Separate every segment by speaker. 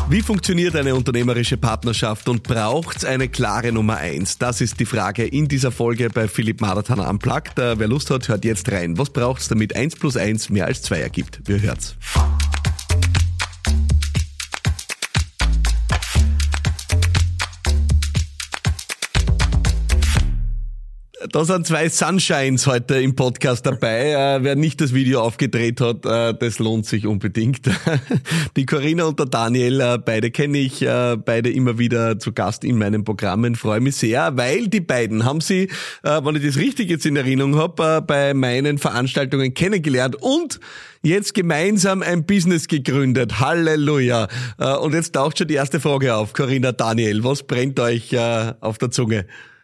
Speaker 1: Wie funktioniert eine unternehmerische Partnerschaft und braucht's eine klare Nummer 1? Das ist die Frage in dieser Folge bei Philipp Maratana Unplugged. Wer Lust hat, hört jetzt rein. Was braucht's, damit 1 plus 1 mehr als 2 ergibt? Wir hört's. Da sind 2 Sunshines heute im Podcast dabei. Wer nicht das Video aufgedreht hat, das lohnt sich unbedingt. Die Corinna und der Daniel, beide kenne ich, beide immer wieder zu Gast in meinen Programmen. Freue mich sehr, weil die beiden haben sie, wenn ich das richtig jetzt in Erinnerung habe, bei meinen Veranstaltungen kennengelernt und jetzt gemeinsam ein Business gegründet. Halleluja. Und jetzt taucht schon die erste Frage auf. Corinna, Daniel, was brennt euch auf der Zunge?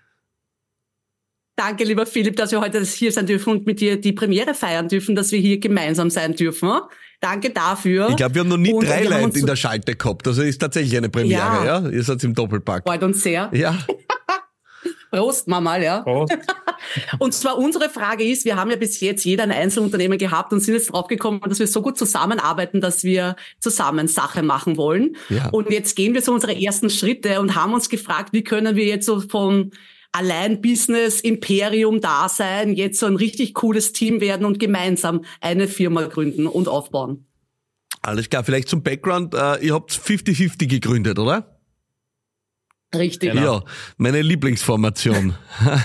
Speaker 2: Danke, lieber Philipp, dass wir heute hier sein dürfen und mit dir die Premiere feiern dürfen, dass wir hier gemeinsam sein dürfen. Danke dafür.
Speaker 1: Ich glaube, wir haben noch nie 3 Leute in der Schalte gehabt. Also ist tatsächlich eine Premiere, ja? Ihr seid im Doppelpack.
Speaker 2: Freut uns sehr.
Speaker 1: Ja.
Speaker 2: Prost, Mama, ja. Prost. Und zwar unsere Frage ist, wir haben ja bis jetzt jeder ein Einzelunternehmen gehabt und sind jetzt draufgekommen, dass wir so gut zusammenarbeiten, dass wir zusammen Sache machen wollen. Ja. Und jetzt gehen wir zu unseren ersten Schritte und haben uns gefragt, wie können wir jetzt so vom allein Business, Imperium da sein, jetzt so ein richtig cooles Team werden und gemeinsam eine Firma gründen und aufbauen.
Speaker 1: Alles klar, vielleicht zum Background, ihr habt 50-50 gegründet, oder?
Speaker 2: Richtig.
Speaker 1: Genau. Ja, meine Lieblingsformation.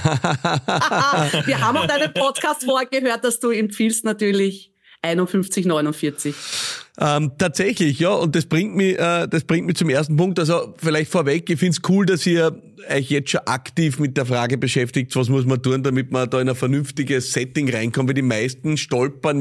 Speaker 2: Wir haben auch deinen Podcast vorher gehört, dass du empfiehlst natürlich 51-49.
Speaker 1: Tatsächlich, ja, und das bringt mich zum ersten Punkt. Also vielleicht vorweg, ich find's cool, dass ihr euch jetzt schon aktiv mit der Frage beschäftigt, was muss man tun, damit man da in ein vernünftiges Setting reinkommt, weil die meisten stolpern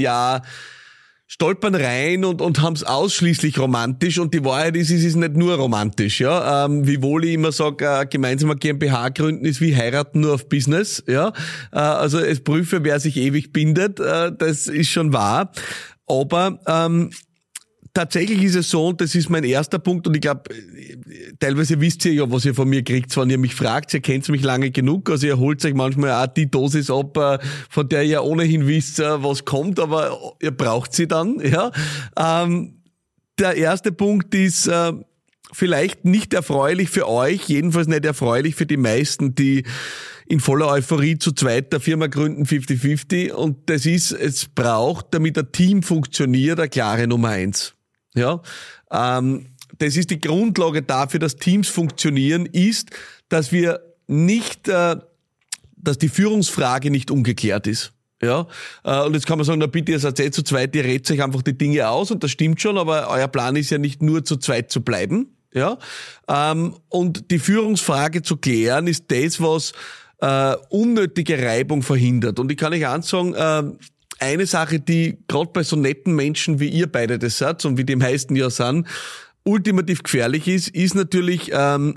Speaker 1: rein und haben's ausschließlich romantisch, und die Wahrheit ist, es ist nicht nur romantisch, ja. Wiewohl ich immer sage, gemeinsamer GmbH gründen ist wie heiraten nur auf Business, ja. Also es prüfe, wer sich ewig bindet, das ist schon wahr. Aber tatsächlich ist es so, und das ist mein erster Punkt, und ich glaube, teilweise wisst ihr ja, was ihr von mir kriegt, wenn ihr mich fragt, ihr kennt mich lange genug, also ihr holt euch manchmal auch die Dosis ab, von der ihr ohnehin wisst, was kommt, aber ihr braucht sie dann, ja. Der erste Punkt ist vielleicht nicht erfreulich für euch, jedenfalls nicht erfreulich für die meisten, die in voller Euphorie zu zweit der Firma gründen, 50-50, und das ist, es braucht, damit ein Team funktioniert, eine klare Nummer 1. Ja, das ist die Grundlage dafür, dass Teams funktionieren, ist, dass wir nicht, dass die Führungsfrage nicht ungeklärt ist. Ja, und jetzt kann man sagen, na bitte, ihr seid zu zweit, ihr redet euch einfach die Dinge aus, und das stimmt schon, aber euer Plan ist ja nicht nur zu zweit zu bleiben. Ja, und die Führungsfrage zu klären ist das, was unnötige Reibung verhindert. Und ich kann euch eins sagen, eine Sache, die gerade bei so netten Menschen wie ihr beide das seid und wie die meisten ja sind, ultimativ gefährlich ist natürlich,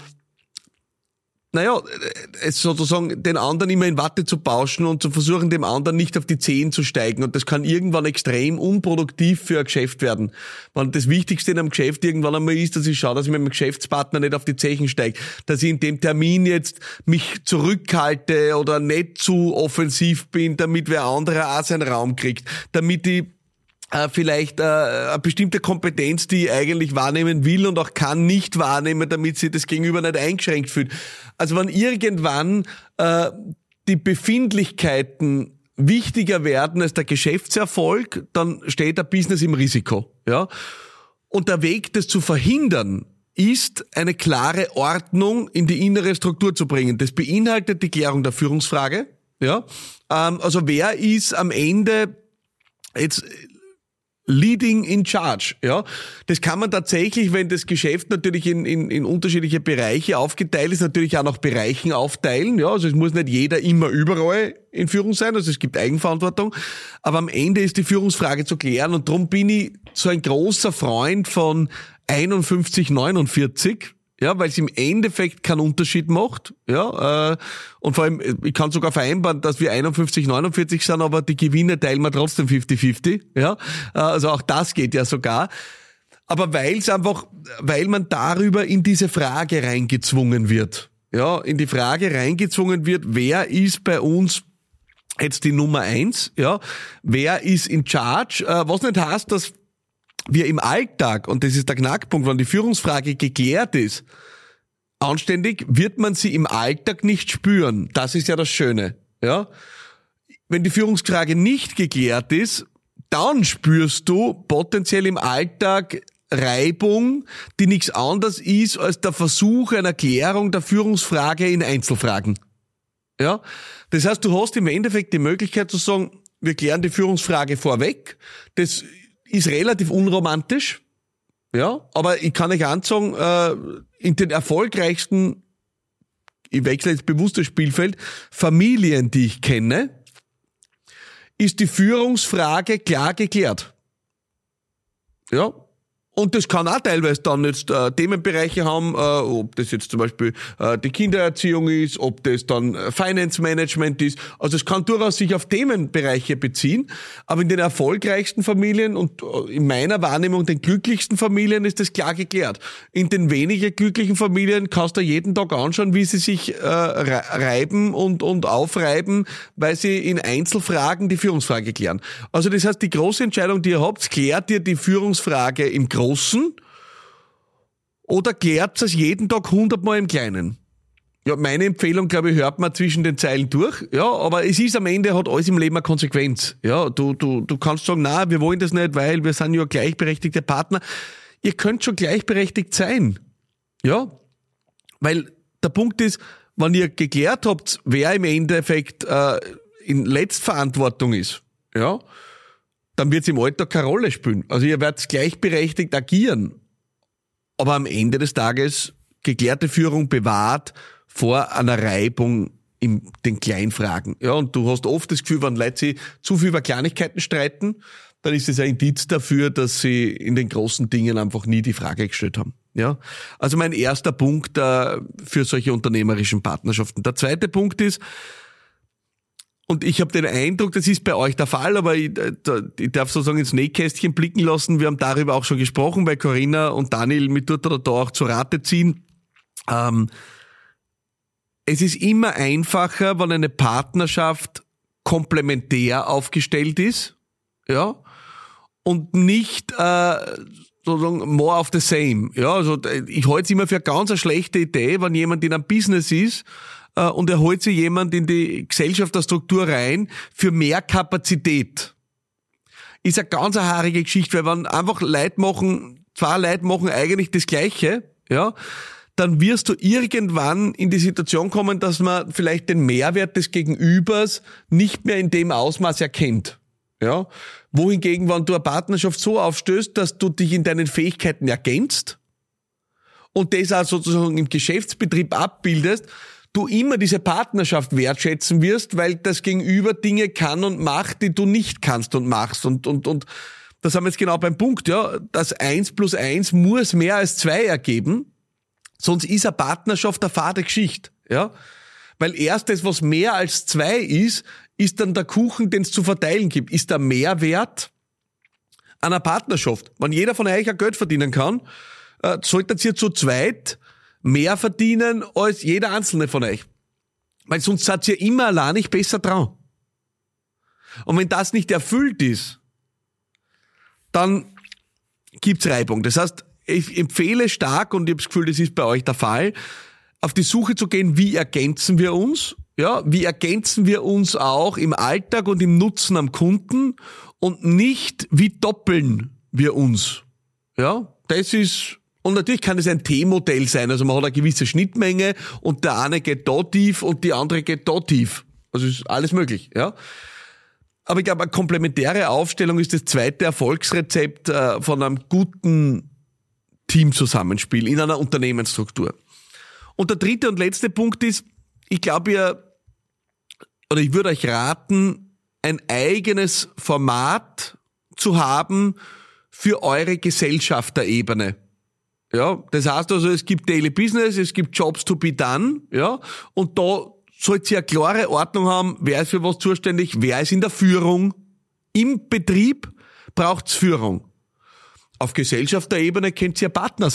Speaker 1: es sozusagen den anderen immer in Watte zu bauschen und zu versuchen, dem anderen nicht auf die Zehen zu steigen. Und das kann irgendwann extrem unproduktiv für ein Geschäft werden. Wenn das Wichtigste in einem Geschäft irgendwann einmal ist, dass ich schaue, dass ich mit meinem Geschäftspartner nicht auf die Zechen steige, dass ich in dem Termin jetzt mich zurückhalte oder nicht zu offensiv bin, damit wer anderer auch seinen Raum kriegt, damit ich vielleicht eine bestimmte Kompetenz, die ich eigentlich wahrnehmen will und auch kann, nicht wahrnehmen, damit sie das Gegenüber nicht eingeschränkt fühlt. Also wenn irgendwann die Befindlichkeiten wichtiger werden als der Geschäftserfolg, dann steht der Business im Risiko. Ja? Und der Weg, das zu verhindern, ist, eine klare Ordnung in die innere Struktur zu bringen. Das beinhaltet die Klärung der Führungsfrage. Ja? Also wer ist am Ende jetzt leading in charge, ja. Das kann man tatsächlich, wenn das Geschäft natürlich in unterschiedliche Bereiche aufgeteilt ist, natürlich auch nach Bereichen aufteilen, ja. Also es muss nicht jeder immer überall in Führung sein, also es gibt Eigenverantwortung. Aber am Ende ist die Führungsfrage zu klären, und darum bin ich so ein großer Freund von 51-49, ja, weil es im Endeffekt keinen Unterschied macht, ja, und vor allem, ich kann sogar vereinbaren, dass wir 51-49 sind, aber die Gewinne teilen wir trotzdem 50-50, ja, also auch das geht ja sogar, aber weil man darüber in diese Frage reingezwungen wird, ja, in die Frage reingezwungen wird, wer ist bei uns jetzt die Nummer 1, ja, wer ist in charge, was nicht heißt, dass wir im Alltag, und das ist der Knackpunkt, wenn die Führungsfrage geklärt ist, anständig, wird man sie im Alltag nicht spüren. Das ist ja das Schöne, ja. Wenn die Führungsfrage nicht geklärt ist, dann spürst du potenziell im Alltag Reibung, die nichts anderes ist als der Versuch einer Klärung der Führungsfrage in Einzelfragen. Ja, das heißt, du hast im Endeffekt die Möglichkeit zu sagen, wir klären die Führungsfrage vorweg. Das ist relativ unromantisch, ja, aber ich kann euch ansagen, in den erfolgreichsten, ich wechsle jetzt bewusst das Spielfeld, Familien, die ich kenne, ist die Führungsfrage klar geklärt. Ja. Und das kann auch teilweise dann jetzt Themenbereiche haben, ob das jetzt zum Beispiel die Kindererziehung ist, ob das dann Finance Management ist. Also es kann durchaus sich auf Themenbereiche beziehen, aber in den erfolgreichsten Familien und in meiner Wahrnehmung den glücklichsten Familien ist das klar geklärt. In den weniger glücklichen Familien kannst du jeden Tag anschauen, wie sie sich reiben und aufreiben, weil sie in Einzelfragen die Führungsfrage klären. Also das heißt, die große Entscheidung, die ihr habt, klärt ihr die Führungsfrage im Großen oder klärt es jeden Tag 100-mal im Kleinen? Ja, meine Empfehlung, glaube ich, hört man zwischen den Zeilen durch. Ja, aber es ist am Ende, hat alles im Leben eine Konsequenz. Ja, du kannst sagen, na, wir wollen das nicht, weil wir sind ja gleichberechtigte Partner. Ihr könnt schon gleichberechtigt sein. Ja, weil der Punkt ist, wenn ihr geklärt habt, wer im Endeffekt in Letztverantwortung ist, ja, dann wird es im Alltag keine Rolle spielen. Also ihr werdet gleichberechtigt agieren. Aber am Ende des Tages geklärte Führung bewahrt vor einer Reibung in den Kleinfragen. Ja, und du hast oft das Gefühl, wenn Leute sich zu viel über Kleinigkeiten streiten, dann ist es ein Indiz dafür, dass sie in den großen Dingen einfach nie die Frage gestellt haben. Ja, also mein erster Punkt für solche unternehmerischen Partnerschaften. Der zweite Punkt ist, und ich habe den Eindruck, das ist bei euch der Fall, aber ich darf sozusagen ins Nähkästchen blicken lassen. Wir haben darüber auch schon gesprochen, weil Corinna und Daniel mit dort oder da auch zu Rate ziehen. Es ist immer einfacher, wenn eine Partnerschaft komplementär aufgestellt ist, ja, und nicht sozusagen more of the same. Ja, also ich halte es immer für eine ganz schlechte Idee, wenn jemand in einem Business ist, und er holt sich jemand in die Gesellschaft der Struktur rein für mehr Kapazität. Ist eine ganz haarige Geschichte, weil wenn einfach zwei Leute machen eigentlich das Gleiche, ja, dann wirst du irgendwann in die Situation kommen, dass man vielleicht den Mehrwert des Gegenübers nicht mehr in dem Ausmaß erkennt. Ja, wohingegen, wenn du eine Partnerschaft so aufstößt, dass du dich in deinen Fähigkeiten ergänzt und das auch sozusagen im Geschäftsbetrieb abbildest, du immer diese Partnerschaft wertschätzen wirst, weil das Gegenüber Dinge kann und macht, die du nicht kannst und machst. Und das haben wir jetzt genau beim Punkt, ja. Das 1 + 1 muss mehr als 2 ergeben, sonst ist eine Partnerschaft eine fade Geschichte, ja. Weil erst das, was mehr als 2 ist dann der Kuchen, den es zu verteilen gibt. Ist der Mehrwert einer Partnerschaft. Wenn jeder von euch ein Geld verdienen kann, solltet ihr zu zweit mehr verdienen als jeder einzelne von euch. Weil sonst seid ihr immer allein nicht besser dran. Und wenn das nicht erfüllt ist, dann gibt's Reibung. Das heißt, ich empfehle stark, und ich habe das Gefühl, das ist bei euch der Fall, auf die Suche zu gehen, wie ergänzen wir uns? Ja, wie ergänzen wir uns auch im Alltag und im Nutzen am Kunden und nicht, wie doppeln wir uns? Ja, das ist. Und natürlich kann es ein T-Modell sein, also man hat eine gewisse Schnittmenge und der eine geht da tief und die andere geht da tief. Also ist alles möglich, ja. Aber ich glaube, eine komplementäre Aufstellung ist das zweite Erfolgsrezept von einem guten Teamzusammenspiel in einer Unternehmensstruktur. Und der dritte und letzte Punkt ist, ich glaube, ich würde euch raten, ein eigenes Format zu haben für eure Gesellschafterebene. Ja, das heißt also, es gibt Daily Business, es gibt Jobs to be done, ja, und da sollt ihr eine klare Ordnung haben, wer ist für was zuständig, wer ist in der Führung. Im Betrieb braucht's Führung. Auf Gesellschafterebene könnt ihr Partner sein.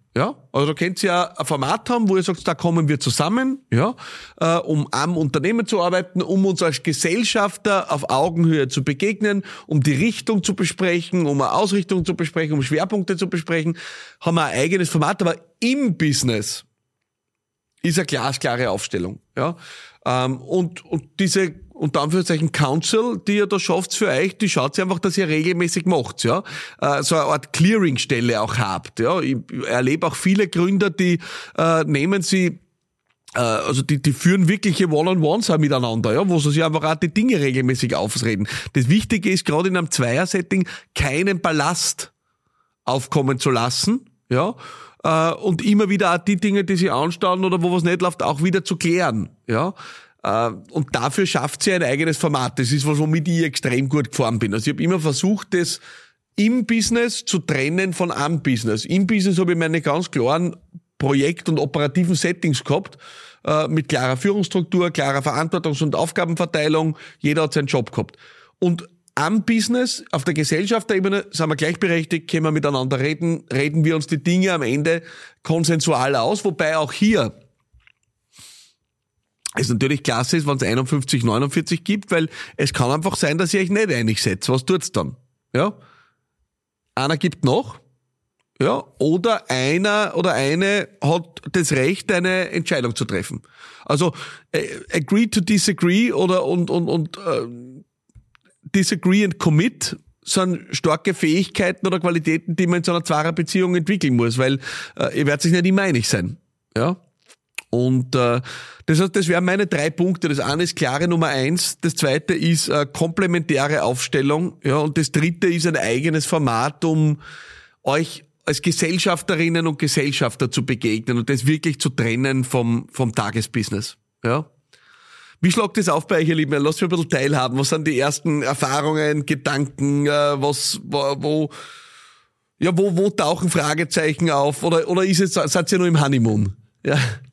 Speaker 1: Ja, also da könnt ihr ja ein Format haben, wo ihr sagt, da kommen wir zusammen, ja, um am Unternehmen zu arbeiten, um uns als Gesellschafter auf Augenhöhe zu begegnen, um die Richtung zu besprechen, um eine Ausrichtung zu besprechen, um Schwerpunkte zu besprechen, haben wir ein eigenes Format, aber im Business ist eine glasklare Aufstellung, ja, und diese unter Anführungszeichen Council, die ihr da schafft für euch, die schaut einfach, dass ihr regelmäßig macht, ja. So eine Art Clearingstelle auch habt, ja. Ich erlebe auch viele Gründer, die nehmen sie, also die führen wirkliche One-on-Ones auch miteinander, ja, wo sie sich einfach auch die Dinge regelmäßig ausreden. Das Wichtige ist, gerade in einem Zweier-Setting, keinen Ballast aufkommen zu lassen, ja. Und immer wieder auch die Dinge, die sie anstauen oder wo was nicht läuft, auch wieder zu klären, ja. Und dafür schafft sie ein eigenes Format. Das ist was, womit ich extrem gut gefahren bin. Also ich habe immer versucht, das im Business zu trennen von am Business. Im Business habe ich meine ganz klaren Projekt- und operativen Settings gehabt, mit klarer Führungsstruktur, klarer Verantwortungs- und Aufgabenverteilung. Jeder hat seinen Job gehabt. Und am Business, auf der Gesellschaftsebene, sind wir gleichberechtigt, können wir miteinander reden wir uns die Dinge am Ende konsensual aus, wobei auch hier es natürlich klasse ist, wenn es 51, 49 gibt, weil es kann einfach sein, dass ihr euch nicht einig seid. Was tut's dann? Ja? Einer gibt noch, ja, oder einer oder eine hat das Recht, eine Entscheidung zu treffen. Also agree to disagree oder disagree and commit sind starke Fähigkeiten oder Qualitäten, die man in so einer Zweierbeziehung entwickeln muss, weil ihr werdet sich nicht immer einig sein. Ja? Und das heißt, das wären meine 3 Punkte. Das eine ist klare Nummer 1, das zweite ist komplementäre Aufstellung, ja, und das dritte ist ein eigenes Format, um euch als Gesellschafterinnen und Gesellschafter zu begegnen und das wirklich zu trennen vom Tagesbusiness. Ja. Wie schlagt das auf bei euch, ihr Lieben? Lasst mich ein bisschen teilhaben. Was sind die ersten Erfahrungen, Gedanken, wo tauchen Fragezeichen auf? Oder ist es, seid ihr nur im Honeymoon? Ja.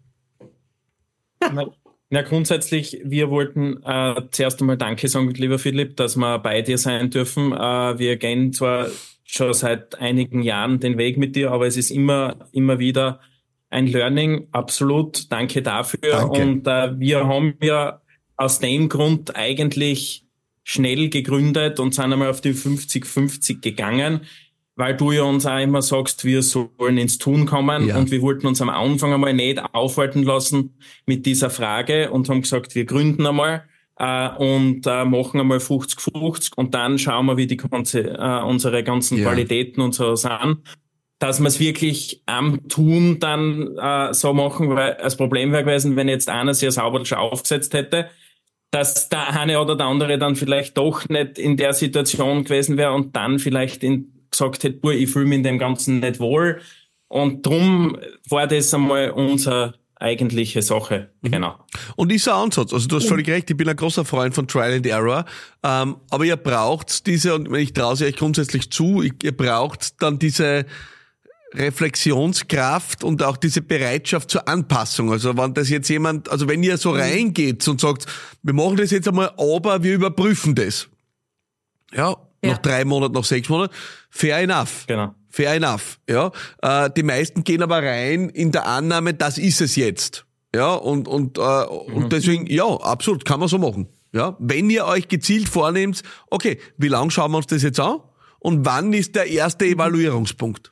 Speaker 3: Na, grundsätzlich, wir wollten zuerst einmal Danke sagen, lieber Philipp, dass wir bei dir sein dürfen. Wir gehen zwar schon seit einigen Jahren den Weg mit dir, aber es ist immer wieder ein Learning. Absolut, danke dafür. Danke. Und wir haben ja aus dem Grund eigentlich schnell gegründet und sind einmal auf die 50-50 gegangen, weil du ja uns auch immer sagst, wir sollen ins Tun kommen. Ja. Und wir wollten uns am Anfang einmal nicht aufhalten lassen mit dieser Frage und haben gesagt, wir gründen einmal und machen einmal 50-50 und dann schauen wir, wie die unsere ganzen Qualitäten und so sind. Dass wir es wirklich am Tun dann so machen, weil das Problem wäre gewesen, wenn jetzt einer sehr sauber schon aufgesetzt hätte, dass der eine oder der andere dann vielleicht doch nicht in der Situation gewesen wäre und dann vielleicht gesagt hätte, ich fühle mich in dem Ganzen nicht wohl. Und drum war das einmal unsere eigentliche Sache. Genau.
Speaker 1: Und ist ein Ansatz. Also du hast völlig recht, ich bin ein großer Freund von Trial and Error. Aber ihr braucht diese, und ich traue sie euch grundsätzlich zu, ihr braucht dann diese Reflexionskraft und auch diese Bereitschaft zur Anpassung. Also wenn das jetzt jemand, also wenn ihr so reingeht und sagt, wir machen das jetzt einmal, aber wir überprüfen das. Ja. Nach 3 Monaten, nach 6 Monaten. Fair enough.
Speaker 3: Genau.
Speaker 1: Fair enough. Ja. Die meisten gehen aber rein in der Annahme, das ist es jetzt. Ja. Und deswegen, ja, absolut, kann man so machen. Ja. Wenn ihr euch gezielt vornehmt, okay, wie lange schauen wir uns das jetzt an? Und wann ist der erste Evaluierungspunkt?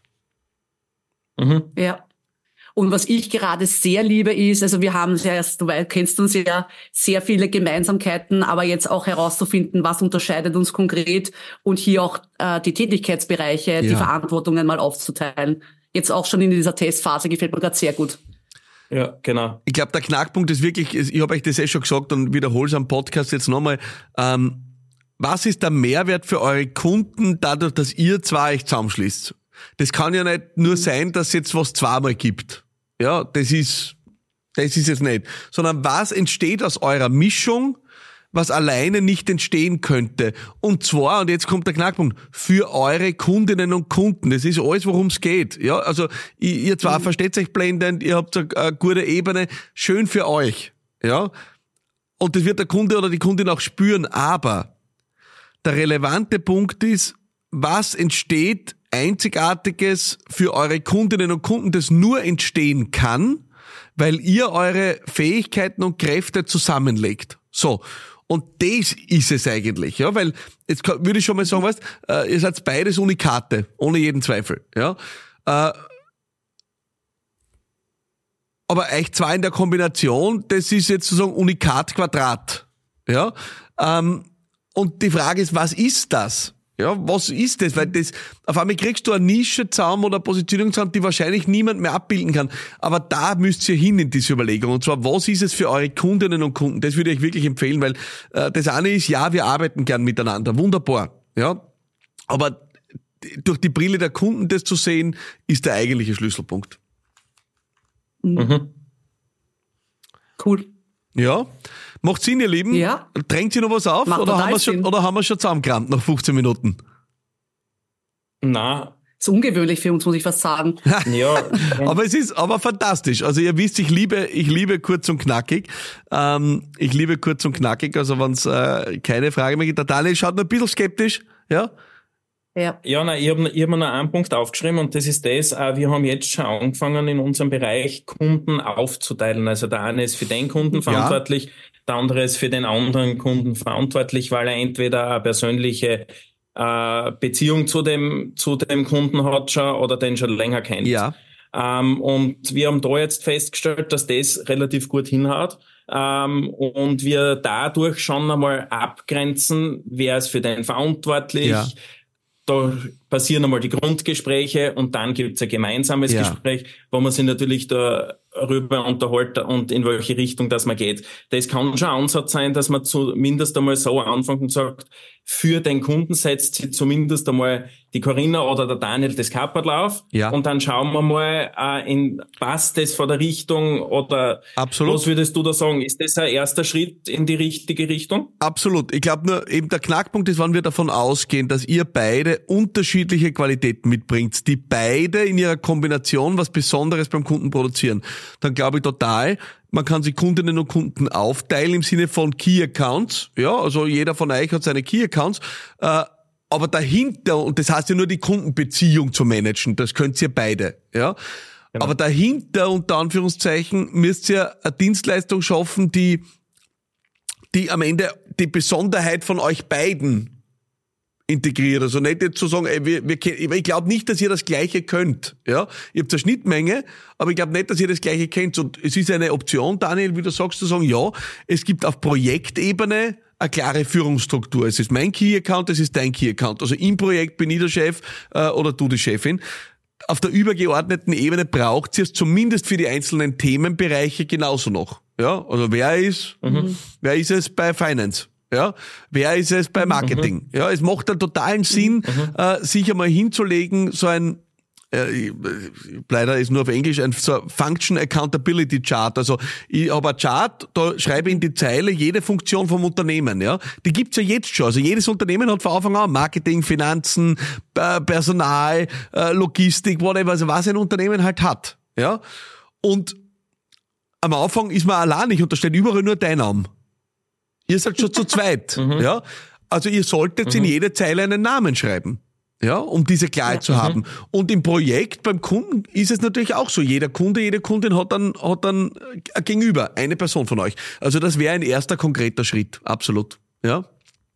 Speaker 2: Ja. Und was ich gerade sehr liebe ist, also wir haben ja, du kennst uns ja, sehr viele Gemeinsamkeiten, aber jetzt auch herauszufinden, was unterscheidet uns konkret und hier auch die Tätigkeitsbereiche, die Verantwortungen mal aufzuteilen. Jetzt auch schon in dieser Testphase gefällt mir gerade sehr gut.
Speaker 3: Ja, genau.
Speaker 1: Ich glaube, der Knackpunkt ist wirklich, ich habe euch das schon gesagt und wiederhole es am Podcast jetzt nochmal, was ist der Mehrwert für eure Kunden dadurch, dass ihr zwei euch zusammenschließt? Das kann ja nicht nur sein, dass es jetzt was zweimal gibt. Ja, das ist es nicht. Sondern was entsteht aus eurer Mischung, was alleine nicht entstehen könnte? Und zwar, und jetzt kommt der Knackpunkt, für eure Kundinnen und Kunden. Das ist alles, worum es geht. Ja, also ihr zwar versteht euch blendend, ihr habt eine gute Ebene, schön für euch. Ja, und das wird der Kunde oder die Kundin auch spüren. Aber der relevante Punkt ist, was entsteht Einzigartiges für eure Kundinnen und Kunden, das nur entstehen kann, weil ihr eure Fähigkeiten und Kräfte zusammenlegt. So. Und das ist es eigentlich, ja, weil, jetzt würde ich schon mal sagen, weißt, ihr seid beides Unikate, ohne jeden Zweifel, ja. Aber euch zwei in der Kombination, das ist jetzt sozusagen Unikat Quadrat, ja. Und die Frage ist, was ist das? Ja, was ist das? Weil das, auf einmal kriegst du eine Nische zusammen oder eine Positionierung zusammen, die wahrscheinlich niemand mehr abbilden kann. Aber da müsst ihr hin in diese Überlegung. Und zwar, was ist es für eure Kundinnen und Kunden? Das würde ich wirklich empfehlen, weil das eine ist, ja, wir arbeiten gern miteinander. Wunderbar. Ja. Aber durch die Brille der Kunden das zu sehen, ist der eigentliche Schlüsselpunkt.
Speaker 2: Mhm. Cool.
Speaker 1: Ja. Macht Sinn, ihr Lieben?
Speaker 2: Ja.
Speaker 1: Drängt Sie noch was auf? Oder haben wir schon zusammengekramt nach 15 Minuten?
Speaker 3: Na.
Speaker 2: Ist ungewöhnlich für uns, muss ich fast sagen.
Speaker 3: Ja.
Speaker 1: Aber es ist aber fantastisch. Also ihr wisst, ich liebe kurz und knackig. Also wenn es keine Frage mehr gibt. Der Daniel schaut noch ein bisschen skeptisch, ja?
Speaker 3: Ja, nein, ich hab mir noch einen Punkt aufgeschrieben und das ist das, wir haben jetzt schon angefangen, in unserem Bereich Kunden aufzuteilen. Also der eine ist für den Kunden verantwortlich, der andere ist für den anderen Kunden verantwortlich, weil er entweder eine persönliche Beziehung zu dem Kunden hat schon oder den schon länger kennt.
Speaker 1: Ja.
Speaker 3: Und wir haben da jetzt festgestellt, dass das relativ gut hinhaut. Und wir dadurch schon einmal abgrenzen, wer ist für den verantwortlich.
Speaker 1: Ja.
Speaker 3: Da passieren einmal die Grundgespräche und dann gibt's ein gemeinsames Gespräch, wo man sich natürlich darüber unterhält und in welche Richtung das man geht. Das kann schon ein Ansatz sein, dass man zumindest einmal so anfängt und sagt, für den Kunden setzt sie zumindest einmal die Corinna oder der Daniel das Kapperl auf und dann schauen wir mal, passt das von der Richtung oder
Speaker 1: Absolut.
Speaker 3: Was würdest du da sagen? Ist das ein erster Schritt in die richtige Richtung?
Speaker 1: Absolut. Ich glaube nur, eben der Knackpunkt ist, wenn wir davon ausgehen, dass ihr beide unterschiedliche Qualitäten mitbringt, die beide in ihrer Kombination was Besonderes beim Kunden produzieren, dann glaube ich total, man kann sich Kundinnen und Kunden aufteilen im Sinne von Key Accounts. Ja, also jeder von euch hat seine Key Accounts. Aber dahinter, und das heißt ja nur die Kundenbeziehung zu managen, das könnt ihr beide. Ja. Genau. Aber dahinter, unter Anführungszeichen, müsst ihr eine Dienstleistung schaffen, die am Ende die Besonderheit von euch beiden integriert. Also nicht jetzt zu sagen, ich glaube nicht, dass ihr das Gleiche könnt. Ja, ihr habt eine Schnittmenge, aber ich glaube nicht, dass ihr das Gleiche kennt. Und es ist eine Option, Daniel, wie du sagst, zu sagen, ja, es gibt auf Projektebene eine klare Führungsstruktur. Es ist mein Key-Account, es ist dein Key-Account. Also im Projekt bin ich der Chef oder du die Chefin. Auf der übergeordneten Ebene braucht es zumindest für die einzelnen Themenbereiche genauso noch. Ja, also wer ist es bei Finance? Ja, wer ist es bei Marketing? Ja, es macht einen totalen Sinn, sich einmal hinzulegen, so ein, leider ist nur auf Englisch, so Function Accountability Chart. Also ich habe ein Chart, da schreibe ich in die Zeile jede Funktion vom Unternehmen. Ja, die gibt's ja jetzt schon. Also jedes Unternehmen hat von Anfang an Marketing, Finanzen, Personal, Logistik, whatever, also was ein Unternehmen halt hat. Ja, und am Anfang ist man alleinig und da steht überall nur dein Name. Ihr seid schon zu zweit, ja. Also ihr solltet in jede Zeile einen Namen schreiben, ja, um diese Klarheit zu haben. Und im Projekt beim Kunden ist es natürlich auch so. Jeder Kunde, jede Kundin hat dann ein Gegenüber, eine Person von euch. Also das wäre ein erster konkreter Schritt, absolut, ja.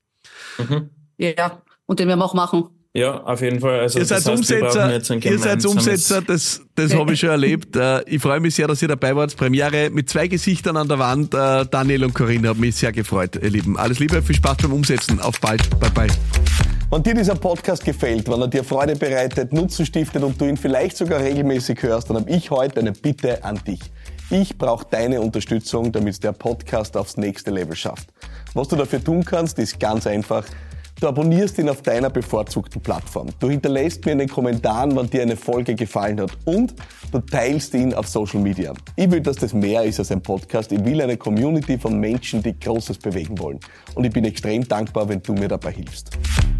Speaker 2: Ja, und den werden wir auch machen.
Speaker 3: Ja, auf jeden Fall. Also
Speaker 1: ihr seid Umsetzer, das habe ich schon erlebt. Ich freue mich sehr, dass ihr dabei wart. Premiere mit 2 Gesichtern an der Wand. Daniel und Corinna, hat mich sehr gefreut, ihr Lieben. Alles Liebe, viel Spaß beim Umsetzen. Auf bald. Bye bye. Wenn dir dieser Podcast gefällt, wenn er dir Freude bereitet, Nutzen stiftet und du ihn vielleicht sogar regelmäßig hörst, dann habe ich heute eine Bitte an dich. Ich brauche deine Unterstützung, damit der Podcast aufs nächste Level schafft. Was du dafür tun kannst, ist ganz einfach. Du abonnierst ihn auf deiner bevorzugten Plattform. Du hinterlässt mir in den Kommentaren, wann dir eine Folge gefallen hat und du teilst ihn auf Social Media. Ich will, dass das mehr ist als ein Podcast. Ich will eine Community von Menschen, die Großes bewegen wollen. Und ich bin extrem dankbar, wenn du mir dabei hilfst.